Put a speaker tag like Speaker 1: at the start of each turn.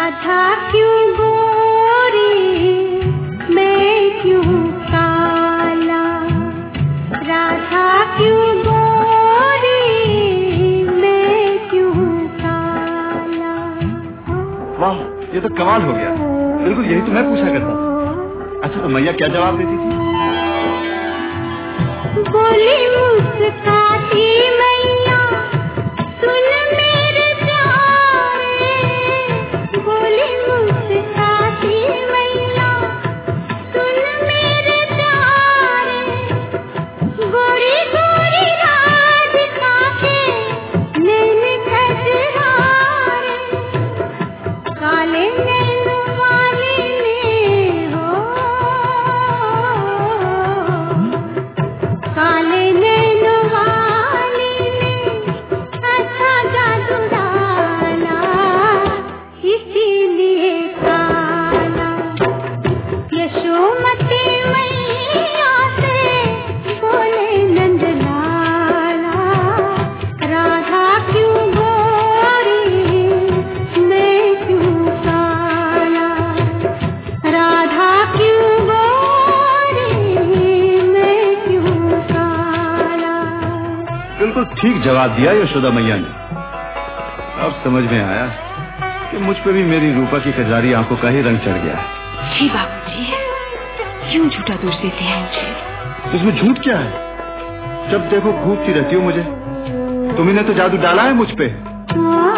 Speaker 1: राधा क्यों गोरी मैं क्यों काला, राधा क्यों गोरी मैं क्यों काला।
Speaker 2: वाह, ये तो कमाल हो गया। बिल्कुल यही तो मैं पूछा करता था। अच्छा तो मैया क्या जवाब देती थी?
Speaker 1: बोली मुस्काती मैया सुन मेरे प्यारे, बोली मुस्काती मैया सुन मेरे प्यारे, गोरी गोरी राधिका के नैन कजरारे, काले नैन वाले ने हो, काले नैन वाले ने अच्छा जादू डाला, इसीलिए काला। यशोमती मैया से बोले नंद लाला, राधा क्यों गोरी मैं क्यों काला, राधा क्यों गोरी मैं क्यों काला।
Speaker 2: बिल्कुल ठीक जवाब दिया यशोदा मैया ने। अब समझ में आया कि मुझ पे भी मेरी रूपा की कजरारी आंखों का ही रंग चढ़ गया है।
Speaker 3: जी बाबूजी, क्यों झूठा दोष देते हैं मुझे?
Speaker 2: इसमें झूठ क्या है? जब देखो घूरती रहती हो मुझे। तुम्ही ने तो जादू डाला है मुझ पे।